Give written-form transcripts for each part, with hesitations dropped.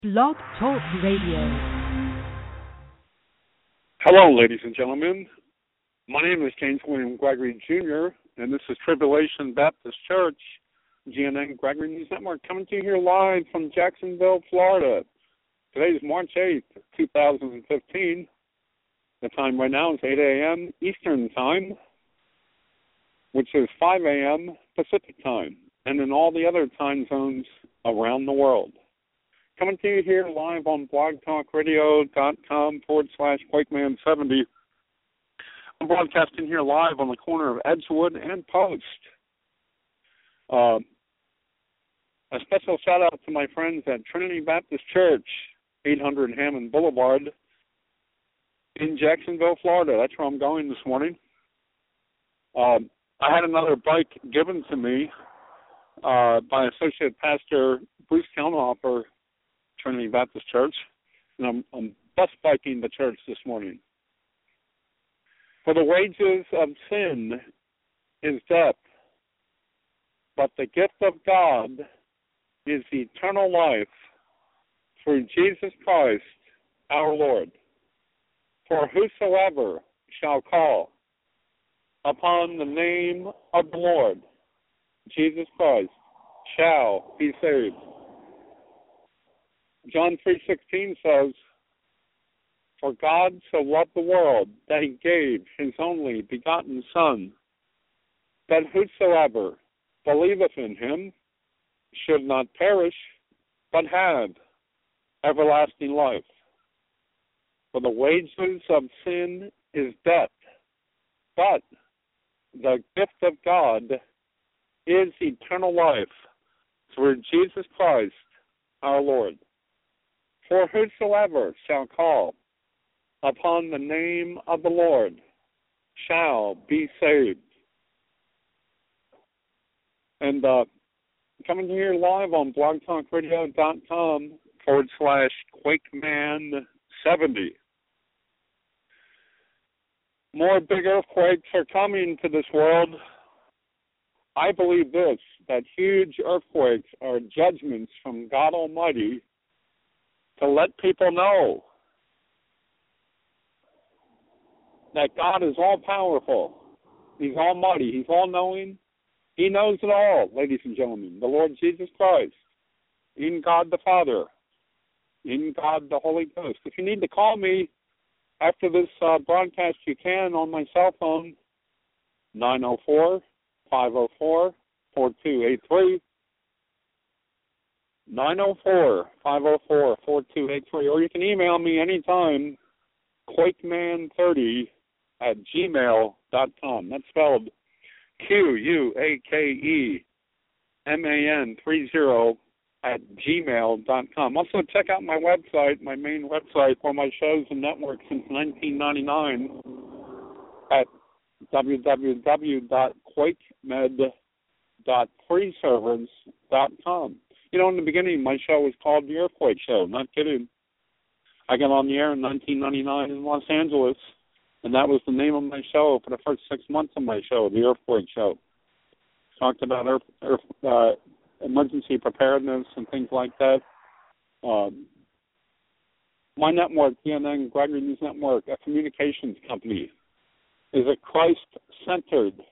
Blog Talk Radio. Hello, ladies and gentlemen. My name is James William Gregory Jr., and this is Tribulation Baptist Church, GNN Gregory News Network, coming to you here live from Jacksonville, Florida. Today is March 8th, 2015. The time right now is 8 a.m. Eastern Time, which is 5 a.m. Pacific Time, and in all the other time zones around the world. Coming to you here live on blogtalkradio.com/QuakeMan70. I'm broadcasting here live on the corner of Edgewood and Post. A special shout out to my friends at Trinity Baptist Church, 800 Hammond Boulevard in Jacksonville, Florida. That's where I'm going this morning. I had another bike given to me by Associate Pastor Bruce Kelnhofer, Trinity Baptist Church, and I'm bus biking the church this morning. For the wages of sin is death, but the gift of God is eternal life through Jesus Christ our Lord. For whosoever shall call upon the name of the Lord Jesus Christ shall be saved. John 3:16 says, "For God so loved the world that he gave his only begotten Son, that whosoever believeth in him should not perish, but have everlasting life. For the wages of sin is death, but the gift of God is eternal life through Jesus Christ our Lord. For whosoever shall call upon the name of the Lord shall be saved." And coming here live on blogtalkradio.com/QuakeMan70. More big earthquakes are coming to this world. I believe this, that huge earthquakes are judgments from God Almighty to let people know that God is all-powerful. He's almighty. He's all-knowing. He knows it all, ladies and gentlemen. The Lord Jesus Christ, in God the Father, in God the Holy Ghost. If you need to call me after this broadcast, you can on my cell phone, 904-504-4283. 904-504-4283, or you can email me anytime, quakeman30@gmail.com. That's spelled QUAKEMAN30@gmail.com. Also, check out my website, my main website for my shows and network since 1999 at www.quakemed.freeservers.com. You know, in the beginning, my show was called The Earthquake Show. Not kidding. I got on the air in 1999 in Los Angeles, and that was the name of my show for the first 6 months of my show, The Earthquake Show. Talked about emergency preparedness and things like that. My network, GNN Gregory News Network, a communications company, is a Christ-centered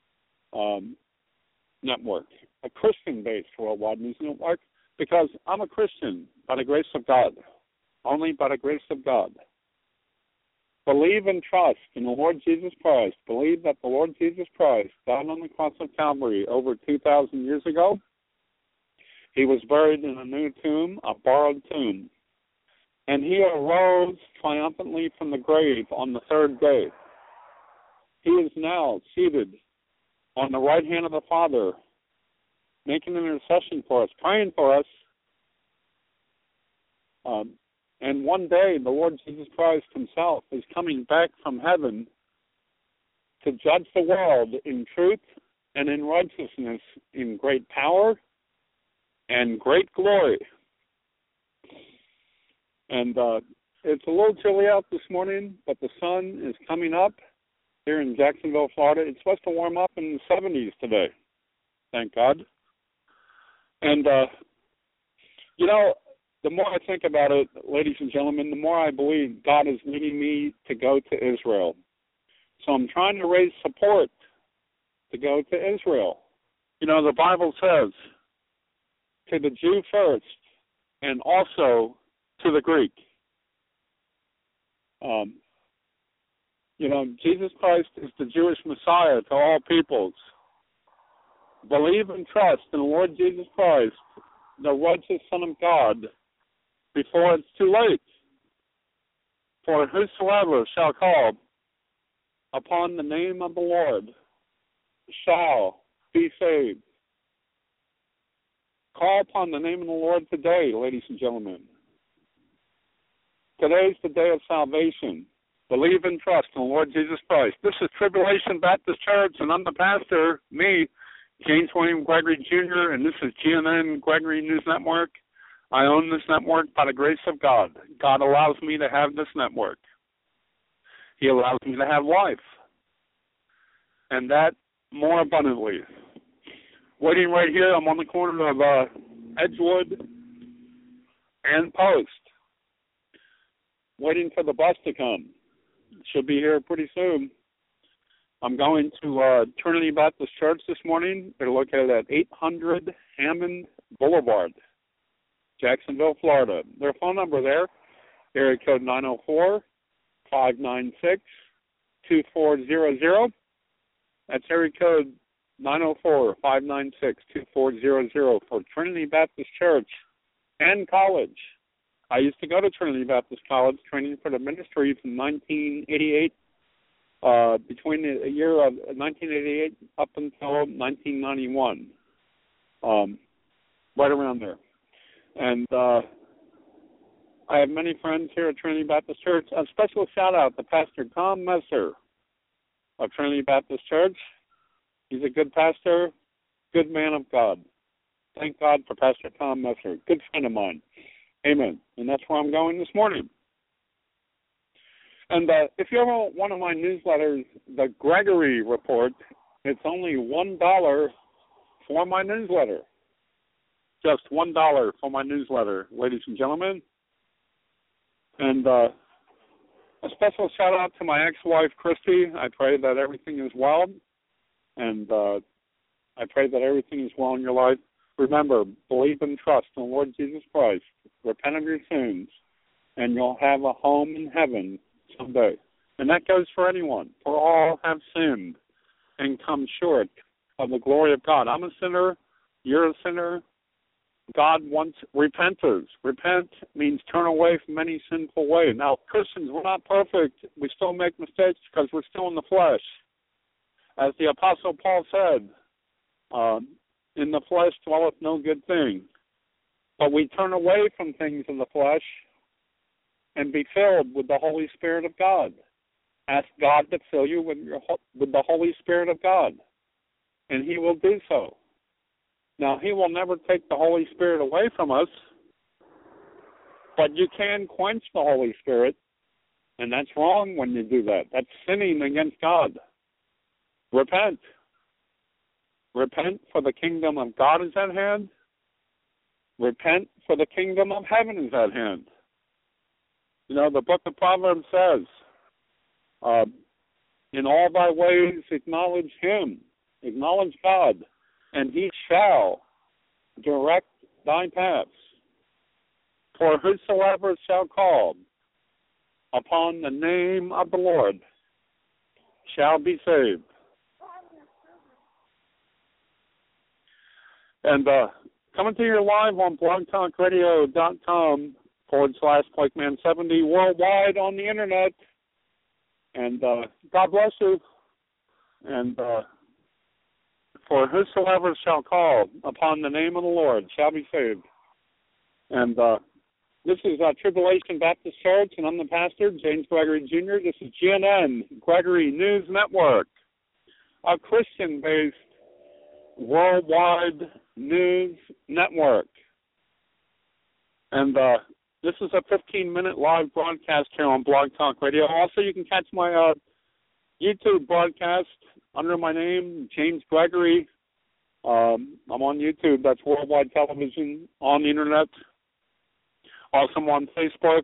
network, a Christian-based worldwide news network, because I'm a Christian by the grace of God, only by the grace of God. Believe and trust in the Lord Jesus Christ. Believe that the Lord Jesus Christ died on the cross of Calvary over 2,000 years ago. He was buried in a new tomb, a borrowed tomb, and he arose triumphantly from the grave on the third day. He is now seated on the right hand of the Father, making an intercession for us, praying for us. And one day, the Lord Jesus Christ himself is coming back from heaven to judge the world in truth and in righteousness, in great power and great glory. And it's a little chilly out this morning, but the sun is coming up here in Jacksonville, Florida. It's supposed to warm up in the 70s today, thank God. And, you know, the more I think about it, ladies and gentlemen, the more I believe God is leading me to go to Israel. So I'm trying to raise support to go to Israel. You know, the Bible says, to the Jew first, and also to the Greek. You know, Jesus Christ is the Jewish Messiah to all peoples. Believe and trust in the Lord Jesus Christ, the righteous Son of God, before it's too late. For whosoever shall call upon the name of the Lord shall be saved. Call upon the name of the Lord today, ladies and gentlemen. Today is the day of salvation. Believe and trust in the Lord Jesus Christ. This is Tribulation Baptist Church, and I'm the pastor, me, James William Gregory Jr., and this is GNN Gregory News Network. I own this network by the grace of God. God allows me to have this network. He allows me to have life, and that more abundantly. Waiting right here, I'm on the corner of Edgewood and Post, waiting for the bus to come. Should be here pretty soon. I'm going to Trinity Baptist Church this morning. They're located at 800 Hammond Boulevard, Jacksonville, Florida. Their phone number there, area code 904-596-2400. That's area code 904-596-2400 for Trinity Baptist Church and College. I used to go to Trinity Baptist College, training for the ministry from 1988, between the year of 1988 up until 1991, right around there. And I have many friends here at Trinity Baptist Church. A special shout-out to Pastor Tom Messer of Trinity Baptist Church. He's a good pastor, good man of God. Thank God for Pastor Tom Messer, good friend of mine. Amen. And that's where I'm going this morning. And if you ever want one of my newsletters, the Gregory Report, it's only $1 for my newsletter. Just $1 for my newsletter, ladies and gentlemen. And a special shout out to my ex-wife, Christy. I pray that everything is well. And I pray that everything is well in your life. Remember, believe and trust in the Lord Jesus Christ. Repent of your sins, and you'll have a home in heaven someday. And that goes for anyone. For all have sinned and come short of the glory of God. I'm a sinner. You're a sinner. God wants repenters. Repent means turn away from any sinful way. Now, Christians, we're not perfect. We still make mistakes because we're still in the flesh. As the Apostle Paul said, in the flesh dwelleth no good thing. But we turn away from things in the flesh and be filled with the Holy Spirit of God. Ask God to fill you with the Holy Spirit of God, and He will do so. Now, He will never take the Holy Spirit away from us, but you can quench the Holy Spirit, and that's wrong when you do that. That's sinning against God. Repent. Repent, for the kingdom of God is at hand. Repent, for the kingdom of heaven is at hand. You know, the book of Proverbs says, in all thy ways acknowledge Him, acknowledge God, and He shall direct thy paths. For whosoever shall call upon the name of the Lord shall be saved. And coming to you live on blogtalkradio.com/Pikeman70 worldwide on the internet. And God bless you. And for whosoever shall call upon the name of the Lord shall be saved. And this is Tribulation Baptist Church, and I'm the pastor, James Gregory Jr. This is GNN Gregory News Network, a Christian-based worldwide news network. And this is a 15-minute live broadcast here on Blog Talk Radio. Also, you can catch my YouTube broadcast under my name, James Gregory. I'm on YouTube. That's worldwide television on the internet. Also on Facebook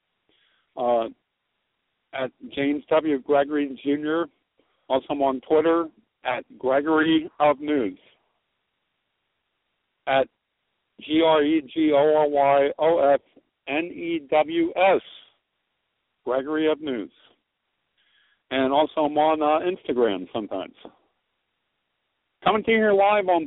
at James W. Gregory Jr. Also on Twitter at Gregory of News. At GREGORYOFNEWS, Gregory of News. And also I'm on Instagram sometimes. Coming to you here live on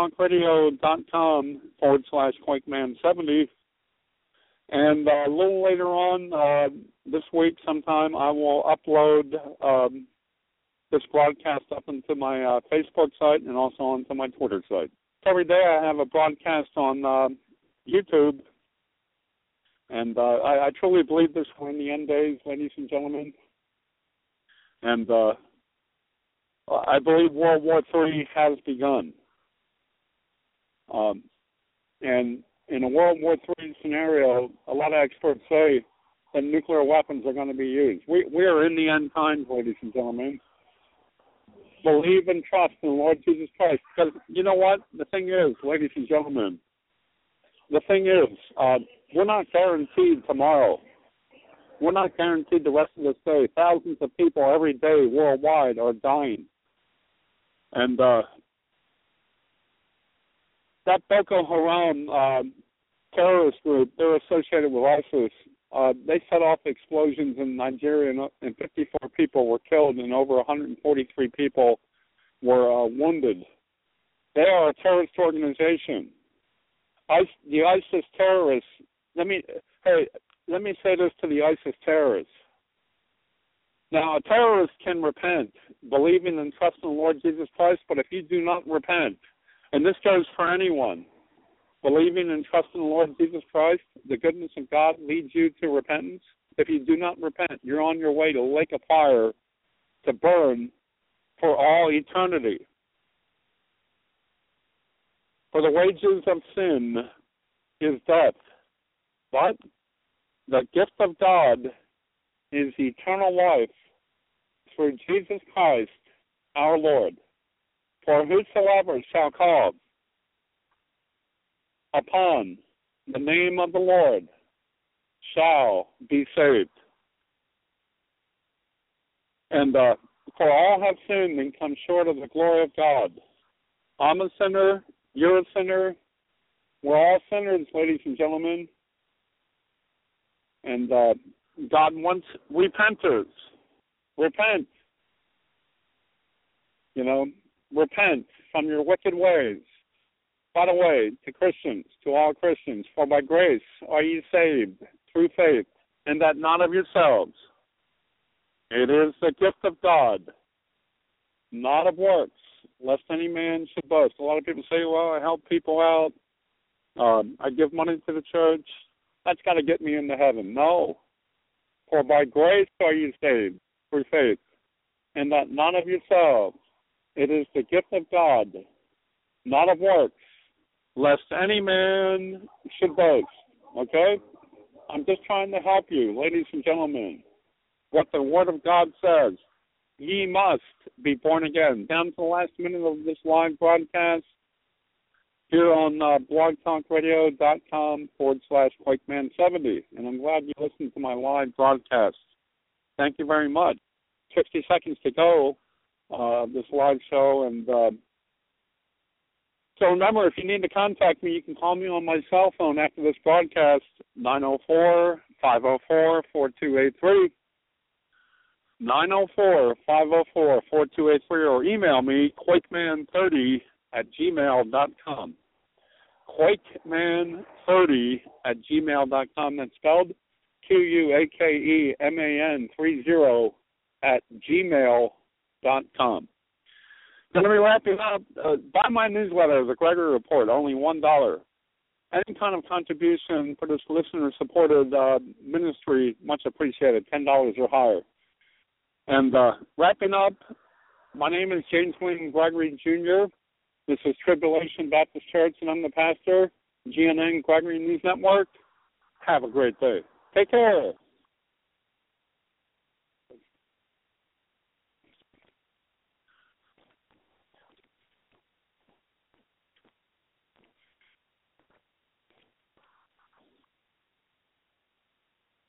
blogtalkradio.com/QuakeMan70. And a little later on this week sometime, I will upload this broadcast up into my Facebook site and also onto my Twitter site. Every day I have a broadcast on YouTube. And I truly believe this will in the end days, ladies and gentlemen. And I believe World War III has begun. And in a World War III scenario, a lot of experts say that nuclear weapons are going to be used. We are in the end times, ladies and gentlemen. Believe and trust in the Lord Jesus Christ. Because you know what? The thing is, ladies and gentlemen, we're not guaranteed tomorrow. We're not guaranteed the rest of this day. Thousands of people every day worldwide are dying. And that Boko Haram terrorist group, they're associated with ISIS. They set off explosions in Nigeria, and 54 people were killed, and over 143 people were wounded. They are a terrorist organization. The ISIS terrorists. Let me say this to the ISIS terrorists. Now, a terrorist can repent, believing and trusting the Lord Jesus Christ, but if you do not repent, and this goes for anyone, believing and trusting the Lord Jesus Christ, the goodness of God leads you to repentance. If you do not repent, you're on your way to the lake of fire to burn for all eternity. For the wages of sin is death, but the gift of God is eternal life through Jesus Christ our Lord. For whosoever shall call upon the name of the Lord shall be saved. And for all have sinned and come short of the glory of God. I'm a sinner, you're a sinner, we're all sinners, ladies and gentlemen. And God wants repenters. Repent. Repent from your wicked ways. By the way, to Christians, to all Christians, for by grace are ye saved through faith, and that not of yourselves. It is the gift of God, not of works, lest any man should boast. A lot of people say, well, I help people out. I give money to the church. That's got to get me into heaven. No. For by grace are you saved through faith, and that not of yourselves. It is the gift of God, not of works, lest any man should boast. Okay? I'm just trying to help you, ladies and gentlemen. What the Word of God says, ye must be born again. Down to the last minute of this live broadcast here on blogtalkradio.com/QuakeMan70. And I'm glad you listened to my live broadcast. Thank you very much. 60 seconds to go, this live show. And so remember, if you need to contact me, you can call me on my cell phone after this broadcast, 904-504-4283. 904-504-4283, or email me, quakeman30@gmail.com. quakeman30@gmail.com. That's spelled QUAKEMAN30@gmail.com. Then let me wrap it up. Buy my newsletter, The Gregory Report, only $1. Any kind of contribution for this listener-supported ministry, much appreciated, $10 or higher. And wrapping up, my name is James William Gregory Jr. This is Tribulation Baptist Church, and I'm the pastor, GNN Gregory News Network. Have a great day. Take care.